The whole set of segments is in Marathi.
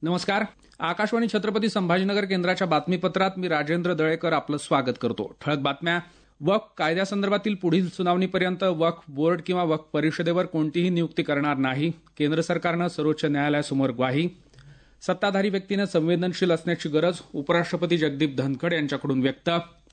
नमस्कार. आकाशवाणी छत्रपती संभाजीनगर केंद्राच्या बातमीपत्रात मी राजेंद्र दळेकर आपलं स्वागत करतो. ठळक बातम्या. वक्फ कायद्यासंदर्भातील पुढील सुनावणीपर्यंत वक्फ बोर्ड किंवा वक्फ परिषदेवर कोणतीही नियुक्ती करणार नाही. केंद्र सरकारनं सर्वोच्च न्यायालयासमोर ग्वाही. सत्ताधारी व्यक्तीनं संवेदनशील असण्याची गरज उपराष्ट्रपती जगदीप धनखड यांच्याकडून व्यक्त.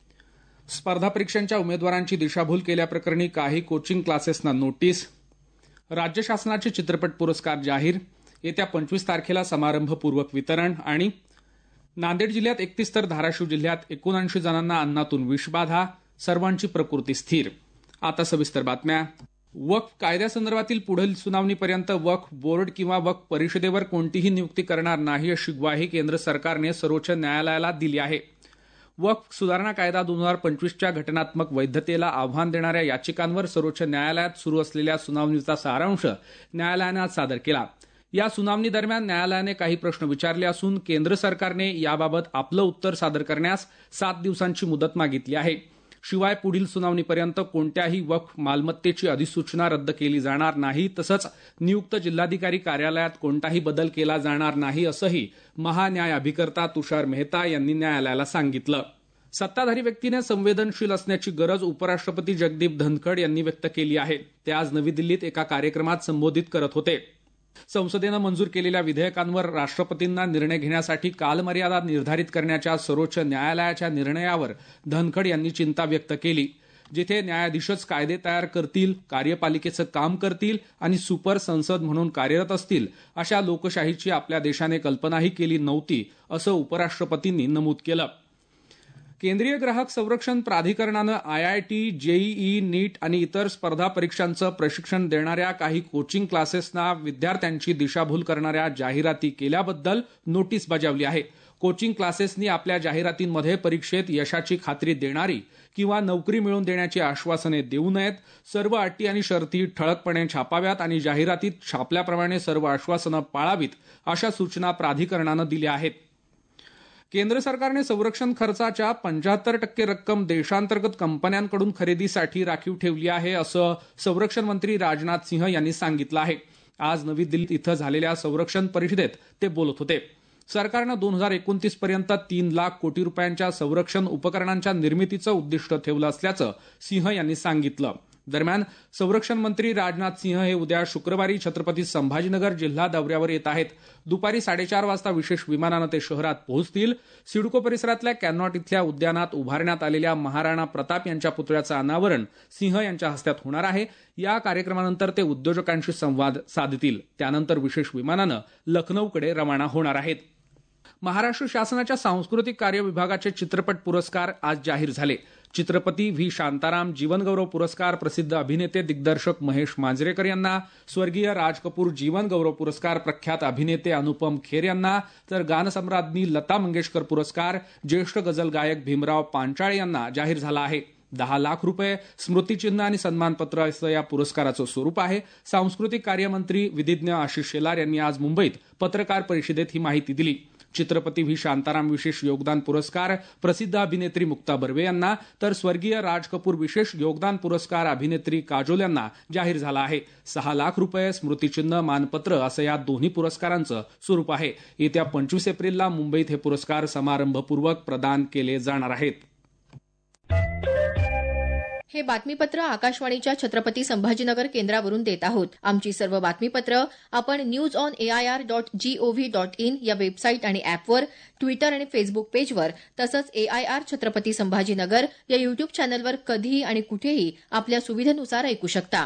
स्पर्धा परीक्षांच्या उमेदवारांची दिशाभूल केल्याप्रकरणी काही कोचिंग क्लासेसना नोटीस. राज्य शासनाचे चित्रपट पुरस्कार जाहीर. येत्या 25 तारखेला समारंभपूर्वक वितरण. आणि नांदेड जिल्ह्यात 31 तर धाराशिव जिल्ह्यात 79 जणांना अन्नातून विषबाधा. सर्वांची प्रकृती स्थिर. आता सविस्तर बातम्या. वक्फ कायद्यासंदर्भातील पुढील सुनावणीपर्यंत वक्फ बोर्ड किंवा वक्फ परिषदेवर कोणतीही नियुक्ती करणार नाही अशी ग्वाही केंद्र सरकारने सर्वोच्च न्यायालयाला दिली आहे. वक्फ सुधारणा कायदा 2025च्या घटनात्मक वैधतेला आव्हान देणाऱ्या याचिकांवर सर्वोच्च न्यायालयात सुरू असलेल्या सुनावणीचा सारांश न्यायालयानं आज सादर केला. या सुनावणी दरम्यान न्यायालयाने काही प्रश्न विचारले असून केंद्र सरकारने याबाबत आपलं उत्तर सादर करण्यास 7 दिवसांची मुदत मागितली आहे. शिवाय पुढील सुनावणीपर्यंत कोणत्याही वक्फ मालमत्तेची अधिसूचना रद्द केली जाणार नाही, तसंच नियुक्त जिल्हाधिकारी कार्यालयात कोणताही बदल केला जाणार नाही असंही महान्यायअभिकर्ता तुषार मेहता यांनी न्यायालयाला सांगितलं. सत्ताधारी व्यक्तीने संवेदनशील असण्याची गरज उपराष्ट्रपती जगदीप धनखड यांनी व्यक्त केली आहे. ते आज नवी दिल्लीत एका कार्यक्रमात संबोधित करत होते. संसदेनं मंजूर केलेल्या विधेयकांवर राष्ट्रपतींना निर्णय घेण्यासाठी कालमर्यादा निर्धारित करण्याच्या सर्वोच्च न्यायालयाच्या निर्णयावर धनखड यांनी चिंता व्यक्त केली. जिथे न्यायाधीशच कायदे तयार करतील, कार्यपालिकेचं काम करतील आणि सुपर संसद म्हणून कार्यरत असतील, अशा लोकशाहीची आपल्या देशाने कल्पनाही केली नव्हती, असं उपराष्ट्रपतींनी नमूद केलं. केंद्रीय ग्राहक संरक्षण प्राधिकरणानं IIT, JEE, नीट आणि इतर स्पर्धा परीक्षांचं प्रशिक्षण देणाऱ्या काही कोचिंग क्लासेसना विद्यार्थ्यांची दिशाभूल करणाऱ्या जाहिराती केल्याबद्दल नोटीस बजावली आहे. कोचिंग क्लासेसनी आपल्या जाहिरातींमध्ये परीक्षेत यशाची खात्री देणारी किंवा नोकरी मिळवून देण्याची आश्वासने देऊ नयेत. सर्व अटी आणि शर्ती ठळकपणे छापाव्यात आणि जाहिरातीत छापल्याप्रमाणे सर्व आश्वासनं पाळावीत, अशा सूचना प्राधिकरणानं दिल्या आहेत. केंद्र सरकारने संरक्षण खर्चाच्या 75% रक्कम देशांतर्गत कंपन्यांकडून खरेदीसाठी राखीव ठेवली आहे, असं संरक्षण मंत्री राजनाथ सिंह यांनी सांगितलं आहे. आज नवी दिल्लीत इथं झालेल्या संरक्षण परिषदेत ते बोलत होते. सरकारनं 2029 पर्यंत 3 लाख कोटी रुपयांच्या संरक्षण उपकरणांच्या निर्मितीचं उद्दिष्ट ठेवलं असल्याचं सिंह यांनी सांगितलं. दरम्यान संरक्षण मंत्री राजनाथ सिंह हे उद्या शुक्रवारी छत्रपती संभाजीनगर जिल्हा दौऱ्यावर येत आहेत. दुपारी 4:30 वाजता विशेष विमानानं ते शहरात पोहोचतील. सिडको परिसरातल्या कॅनॉट इथल्या उद्यानात उभारण्यात आलेल्या महाराणा प्रताप यांच्या पुतळ्याचं अनावरण सिंह यांच्या हस्त्यात होणार आहे. या कार्यक्रमानंतर ते उद्योजकांशी संवाद साधतील. त्यानंतर विशेष विमानानं लखनौकडे रवाना होणार आहेत. महाराष्ट्र शासनाच्या सांस्कृतिक कार्य विभागाचे चित्रपट पुरस्कार आज जाहीर झाले. चित्रपती व्ही शांताराम जीवनगौरव पुरस्कार प्रसिद्ध अभिनेते दिग्दर्शक महेश मांजरेकर यांना, स्वर्गीय राज कपूर जीवनगौरव पुरस्कार प्रख्यात अभिनेते अनुपम खेर यांना, तर गानसम्राज्ञी लता मंगेशकर पुरस्कार ज्येष्ठ गझल गायक भीमराव पांचाळे यांना जाहीर झाला आहे. 10 लाख रुपये, स्मृतिचिन्ह आणि सन्मानपत्र असं या पुरस्काराचं स्वरूप आहे. सांस्कृतिक कार्यमंत्री विधिज्ञ आशिष शेलार यांनी आज मुंबईत पत्रकार परिषदेत ही माहिती दिली. चित्रपती व्ही शांताराम विशेष योगदान पुरस्कार प्रसिद्ध अभिनेत्री मुक्ता बर्वे यांना, तर स्वर्गीय राज कपूर विशेष योगदान पुरस्कार अभिनेत्री काजोल यांना जाहीर झाला आहे. 6 लाख रुपये, स्मृतिचिन्ह, मानपत्र असं या दोन्ही पुरस्कारांचं स्वरूप आहे. येत्या 25 एप्रिलला मुंबईत हे पुरस्कार समारंभपूर्वक प्रदान केले जाणार आहेत. हे बातमीपत्र आकाशवाणीच्या छत्रपती संभाजीनगर केंद्रावरून देत आहोत. आमची सर्व बातमीपत्र आपण newsonair.gov.in या वेबसाईट आणि ऍपवर, ट्विटर आणि फेसबुक पेजवर, तसंच AIR छत्रपती संभाजीनगर या युट्यूब चॅनलवर कधीही आणि कुठेही आपल्या सुविधेनुसार ऐकू शकता.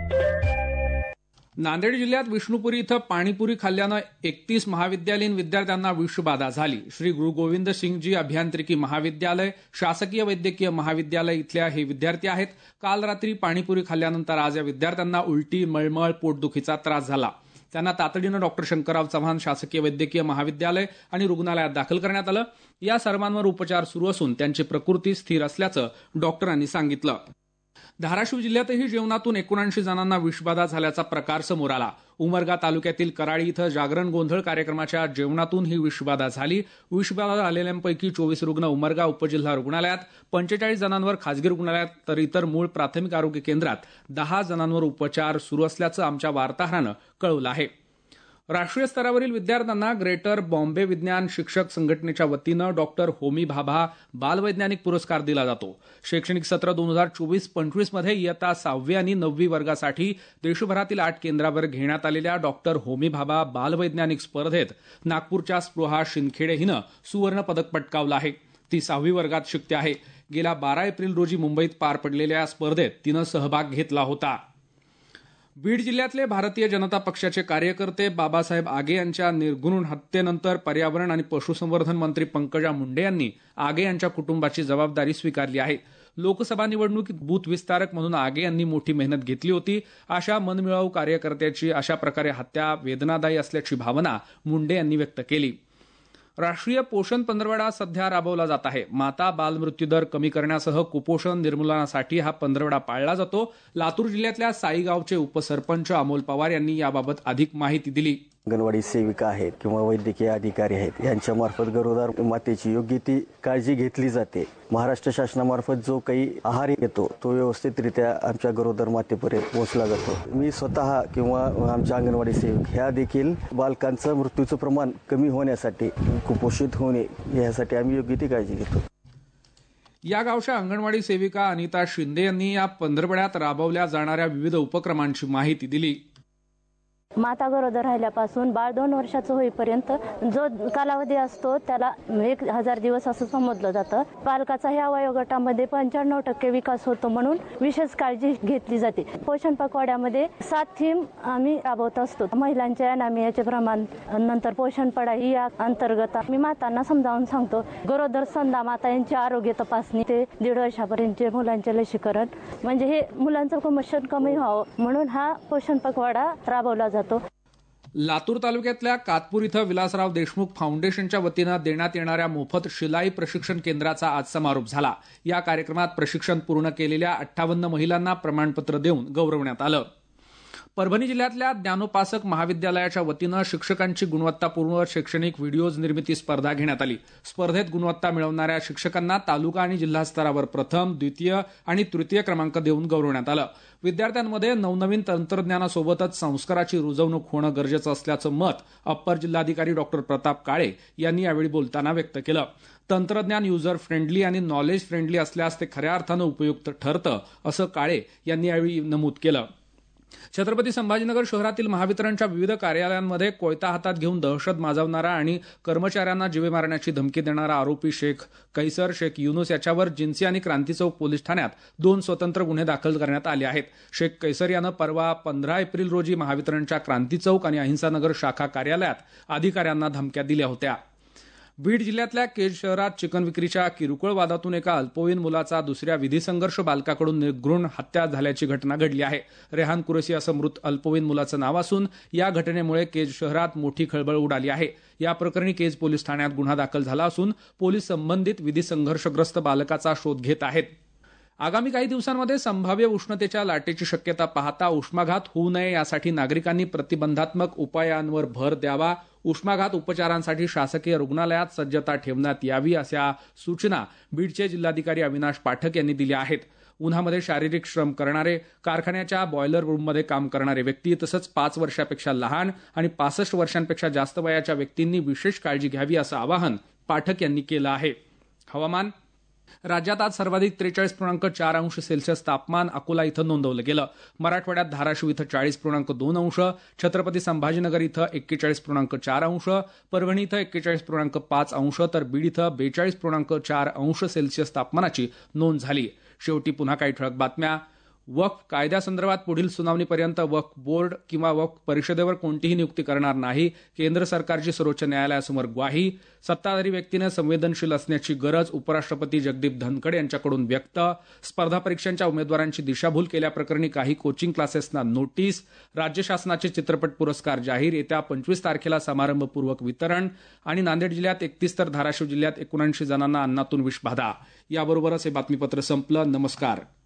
नांदेड जिल्ह्यात विष्णुपुरी इथं पाणीपुरी खाल्ल्यानं 31 महाविद्यालयीन विद्यार्थ्यांना विषबाधा झाली. श्री गुरु गोविंद सिंगजी अभियांत्रिकी महाविद्यालय, शासकीय वैद्यकीय महाविद्यालय इथल्या हे विद्यार्थी आहेत. काल रात्री पाणीपुरी खाल्ल्यानंतर आज या विद्यार्थ्यांना उलटी, मळमळ, पोटदुखीचा त्रास झाला. त्यांना तातडीनं डॉक्टर शंकरराव चव्हाण शासकीय वैद्यकीय महाविद्यालय आणि रुग्णालयात दाखल करण्यात आलं. या सर्वांवर उपचार सुरू असून त्यांची प्रकृती स्थिर असल्याचं डॉक्टरांनी सांगितलं. धाराशिव जिल्ह्यातही जेवणातून 79 जणांना विषबाधा झाल्याचा प्रकार समोर आला. उमरगा तालुक्यातील कराळी इथं जागरण गोंधळ कार्यक्रमाच्या जेवणातून ही विषबाधा झाली. विषबाधा झालेल्यांपैकी 24 रुग्ण उमरगा उपजिल्हा रुग्णालयात, 45 जणांवर खासगी रुग्णालयात, तर इतर मूळ प्राथमिक आरोग्य केंद्रात 10 जणांवर उपचार सुरू असल्याचं आमच्या वार्ताहरानं कळवलं आहे. राष्ट्रीय स्तरावरील विद्यार्थ्यांना ग्रेटर बॉम्बे विज्ञान शिक्षक संघटनेच्या वतीनं डॉक्टर होमी भाभा बालवैज्ञानिक पुरस्कार दिला जातो. शैक्षणिक सत्र 2024-25 मध्ये इयत्ता 6वी आणि 9वी वर्गासाठी देशभरातील 8 केंद्रावर घेण्यात आलेल्या डॉक्टर होमी भाभा बालवैज्ञानिक स्पर्धेत नागपूरच्या स्पृहा शिंदखेडे हिनं सुवर्ण पदक पटकावलं आहे. ती 6वी वर्गात शिकते आहे. गेल्या 12 एप्रिल रोजी मुंबईत पार पडलेल्या स्पर्धेत तिनं सहभाग घेतला होता. बीड जिल्ह्यातले भारतीय जनता पक्षाचे कार्यकर्ते बाबासाहेब आगे यांच्या निर्घृण हत्येनंतर पर्यावरण आणि पशुसंवर्धन मंत्री पंकजा मुंडे यांनी आगे यांच्या कुटुंबाची जबाबदारी स्वीकारली आहे. लोकसभा निवडणुकीत बूथ विस्तारक म्हणून आगे यांनी मोठी मेहनत घेतली होती. अशा मनमिळावू कार्यकर्त्याची अशा प्रकारे हत्या वेदनादायी असल्याची भावना मुंडे यांनी व्यक्त केली. राष्ट्रीय पोषण पंधरवडा सध्या राबवला जात आहे. माता बाल मृत्यूदर कमी करण्यासह कुपोषण निर्मूलनासाठी हा पंधरवडा पाळला जातो. लातूर जिल्ह्यातल्या साईगावचे उपसरपंच अमोल पवार यांनी याबाबत अधिक माहिती दिली. अंगणवाडी सेविका आहेत किंवा वैद्यकीय अधिकारी आहेत यांच्या मार्फत गरोदर मातेची योग्य ती काळजी घेतली जाते. महाराष्ट्र शासनामार्फत जो काही आहार येतो तो व्यवस्थितरित्या आमच्या गरोदर मातेपर्यंत पोहोचला जातो. मी स्वतः किंवा आमच्या अंगणवाडी सेविक ह्या देखील बालकांचं मृत्यूचं प्रमाण कमी होण्यासाठी कुपोषित होणे यासाठी आम्ही योग्य ती काळजी घेतो. या गावच्या अंगणवाडी सेविका अनिता शिंदे यांनी या पंधरवड्यात राबवल्या जाणाऱ्या विविध उपक्रमांची माहिती दिली. माता गरोदर राहिल्यापासून बाळ 2 वर्षाचं होईपर्यंत जो कालावधी असतो त्याला 1000 दिवस असं समजलं जातं. बालकाचा ह्या वयोगटामध्ये 95% विकास होतो म्हणून विशेष काळजी घेतली जाते. पोषण पखवाड्यामध्ये 7 थीम आम्ही राबवत असतो. महिलांच्या अनामियाचे प्रमाण, नंतर पोषण पडा या अंतर्गत मी मातांना समजावून सांगतो. गरोदर स्तनदा माता यांची आरोग्य तपासणी ते 1.5 वर्षापर्यंतचे मुलांचे लसीकरण, म्हणजे हे मुलांचं कुपोषण कमी व्हावं म्हणून हा पोषण पखवाडा राबवला जातो. लातूर तालुक्यातल्या कातपूर इथं विलासराव देशमुख फाउंडेशनच्या वतीनं देण्यात येणाऱ्या मोफत शिलाई प्रशिक्षण केंद्राचा आज समारोप झाला. या कार्यक्रमात प्रशिक्षण पूर्ण केलेल्या 58 महिलांना प्रमाणपत्र देऊन गौरवण्यात आलं. परभणी जिल्ह्यातल्या ज्ञानोपासक महाविद्यालयाच्या वतीनं शिक्षकांची गुणवत्तापूर्ण शैक्षणिक व्हिडिओज निर्मिती स्पर्धा घेण्यात आली. स्पर्धेत गुणवत्ता मिळवणाऱ्या शिक्षकांना तालुका आणि जिल्हा स्तरावर प्रथम, द्वितीय आणि तृतीय क्रमांक देऊन गौरवण्यात आलं. विद्यार्थ्यांमध्ये नवनवीन तंत्रज्ञानासोबतच संस्काराची रुजवणूक होणं गरजेचं असल्याचं मत अप्पर जिल्हाधिकारी डॉक्टर प्रताप काळे यांनी यावेळी बोलताना व्यक्त केलं. तंत्रज्ञान युजर फ्रेंडली आणि नॉलेज फ्रेंडली असल्यास ते खऱ्या अर्थानं उपयुक्त ठरतं असं काळे यांनी यावेळी नमूद केलं. छत्रपती संभाजीनगर शहरातील महावितरणच्या विविध कार्यालयांमध्ये कोयता हातात घेऊन दहशत माजवणारा आणि कर्मचाऱ्यांना जीवे मारण्याची धमकी देणारा आरोपी शेख कैसर शेख युनुस याच्यावर जिन्सी आणि क्रांती चौक पोलीस ठाण्यात 2 स्वतंत्र गुन्हे दाखल करण्यात आले आहेत. शेख कैसर यानं परवा 15 एप्रिल रोजी महावितरणच्या क्रांती चौक आणि अहिंसानगर शाखा कार्यालयात अधिकाऱ्यांना धमक्या दिल्या होत्या. बीड जिल्ह्यातल्या केज शहरात चिकन विक्रीच्या किरकोळ वादातून एका अल्पवयीन मुलाचा दुसऱ्या विधी संघर्ष बालकाकडून निर्घृण हत्या झाल्याची घटना घडली आहे. रेहान कुरेशी असं मृत अल्पवयीन मुलाचं नाव असून या घटनेमुळे केज शहरात मोठी खळबळ उडाली आहे. या प्रकरणी केज पोलीस ठाण्यात गुन्हा दाखल झाला असून पोलीस संबंधित विधी संघर्षग्रस्त बालकाचा शोध घेत आहेत. आगामी काही दिवसांमध्ये संभाव्य उष्णतेच्या लाटेची शक्यता पाहता उष्माघात होऊ नये यासाठी नागरिकांनी प्रतिबंधात्मक उपायांवर भर द्यावा. उष्माघात उपचारांसाठी शासकीय रुग्णालयात सज्जता ठेवण्यात यावी अशा सूचना बीडचे जिल्हाधिकारी अविनाश पाठक यांनी दिल्या आहेत. उन्हामध्ये शारीरिक श्रम करणारे, कारखान्याच्या बॉयलर रूममध्ये काम करणारे व्यक्ती तसंच 5 वर्षापेक्षा लहान आणि 65 वर्षांपेक्षा जास्त वयाच्या व्यक्तींनी विशेष काळजी घ्यावी असं आवाहन पाठक यांनी केलं आहे. हवामान. राज्यात आज सर्वाधिक 43.4 अंश सेल्सिअस तापमान अकोला इथं नोंदवलं गेलं. मराठवाड्यात धाराशिव इथं 40.2 अंश, छत्रपती संभाजीनगर इथं 41.4 अंश, परभणी इथं 41.5 अंश तर बीड इथं 42.4 अंश सेल्सिअस तापमानाची नोंद झाली. शेवटी पुन्हा काही ठळक बातम्या. वक्फ कायद्यासंदर्भात पुढील सुनावणीपर्यंत वक्फ बोर्ड किंवा वक्फ परिषदेवर कोणतीही नियुक्ती करणार नाही. केंद्र सरकारची सर्वोच्च न्यायालयासमोर ग्वाही. सत्ताधारी व्यक्तीने संवेदनशील असण्याची गरज उपराष्ट्रपती जगदीप धनखड यांच्याकडून व्यक्त. स्पर्धा परीक्षांच्या उमेदवारांची दिशाभूल केल्याप्रकरणी काही कोचिंग क्लासेसना नोटीस. राज्य शासनाचे चित्रपट पुरस्कार जाहीर. येत्या 25 तारखेला समारंभपूर्वक वितरण. आणि नांदेड जिल्ह्यात 31 तर धाराशिव जिल्ह्यात 79 जणांना अन्नातून विषबाधा. याबरोबरच हे बातमीपत्र संपलं. नमस्कार.